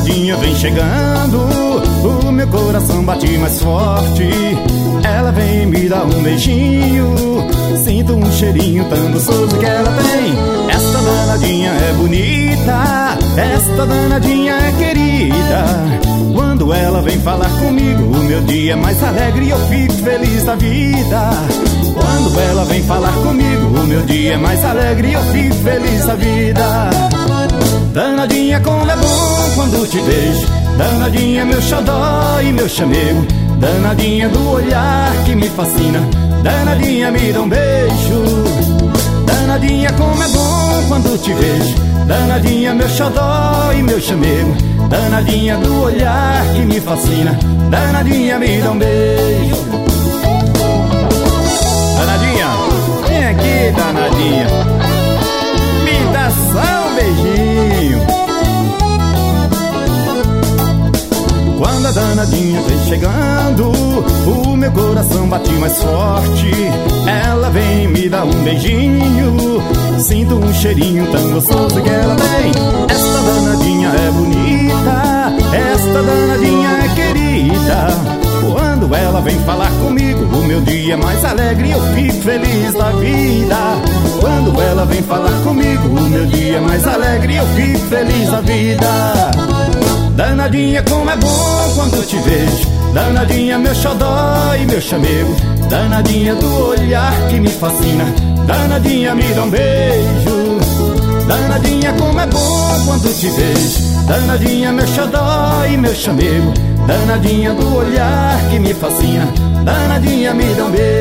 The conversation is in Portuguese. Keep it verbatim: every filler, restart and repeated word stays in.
danadinha vem chegando, o meu coração bate mais forte. Ela vem me dar um beijinho, sinto um cheirinho tão gostoso que ela tem. Esta danadinha é bonita, esta danadinha é querida. Quando ela vem falar comigo, o meu dia é mais alegre e eu fico feliz da vida. Quando ela vem falar comigo, o meu dia é mais alegre e eu fico feliz da vida. Danadinha, como é bom quando te vejo, danadinha, meu xodó e meu chamego. Danadinha do olhar que me fascina, danadinha, me dá um beijo. Danadinha, como é bom quando te vejo, danadinha, meu xodó e meu chamego. Danadinha do olhar que me fascina, danadinha, me dá um beijo. Danadinha, vem aqui, danadinha, me dá só um beijinho. Quando a danadinha vem chegando, o meu coração bate mais forte. Ela vem me dar um beijinho, sinto um cheirinho tão gostoso que ela tem. Esta danadinha é bonita, esta danadinha é querida. Quando ela vem falar comigo, o meu dia é mais alegre e eu fico feliz da vida. Quando ela vem falar comigo, o meu dia é mais alegre e eu fico feliz da vida. Danadinha, como é bom quando te vejo, danadinha, meu xodó e meu chamego. Danadinha do olhar que me fascina, danadinha, me dá um beijo. Danadinha, como é bom quando te vejo, danadinha, meu xodó e meu chamego. Danadinha do olhar que me fascina, danadinha, me dá um beijo.